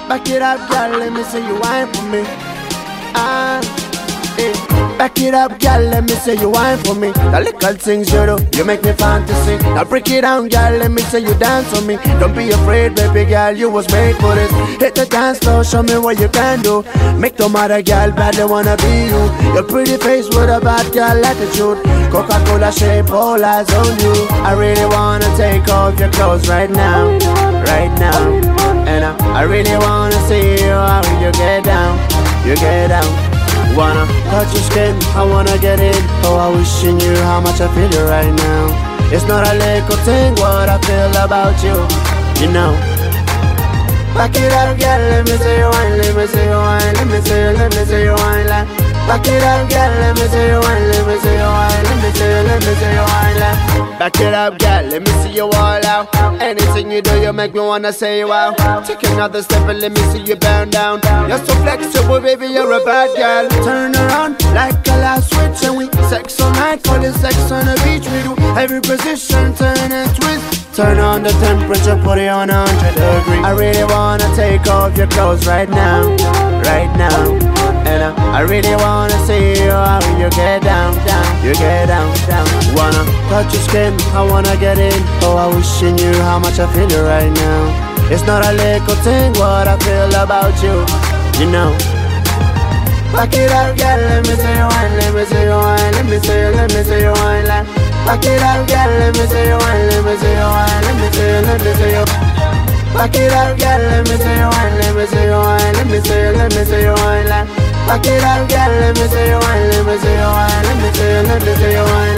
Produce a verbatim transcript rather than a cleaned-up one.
Back it up, girl, let me see you wine for me. Ah, eh. Back it up, girl, let me see you wine for me. The little things you do, you make me fantasy. Now break it down, girl, let me see you dance for me. Don't be afraid, baby girl, you was made for this. Hit the dance floor, show me what you can do. Make the mother girl bad, they wanna be you. Your pretty face with a bad girl attitude. Coca-Cola shape, all eyes on you. I really wanna take off your clothes right now, right now. And I, I really wanna see you, how you get down, you get down. Wanna touch your skin, I wanna get in. Oh, I wish you knew how much I feel you right now. It's not a little thing what I feel about you, you know. Back it up, girl, let me see you wine, let me see you wine, let me see you, let me see you wine, like. Back it up, girl, let me see you wine, let me see you wine, let me see you, let me see you wine, like. Back it up, girl, let me see you all out. Anything you do, you make me wanna say wow. Take another step and let me see you burn down. You're so flexible, baby, you're a bad girl. Turn around like a last switch and we sex all night, call it sex on the beach. We do every position, turn and twist. Turn on the temperature, put it on a hundred degrees. I really wanna take off your clothes right now, right now. And I, I really wanna see you, how you get down, down, you get down, down. Wanna touch your skin, I wanna get in. Oh, I wish you knew how much I feel you right now. It's not a little thing what I feel about you, you know. Back it up, girl, let me see you wine, let me see you wine, let me see you, let me see you wine, like. Back it up, girl, let me see you wine, let me see you wine, let me see you, let me see you. Back it up, girl, let me see you wine, let me see you wine, let me see you, let me see you wine, like. Back it up, girl, let me see you wine, let me see you wine, let me see you, let me see you wine.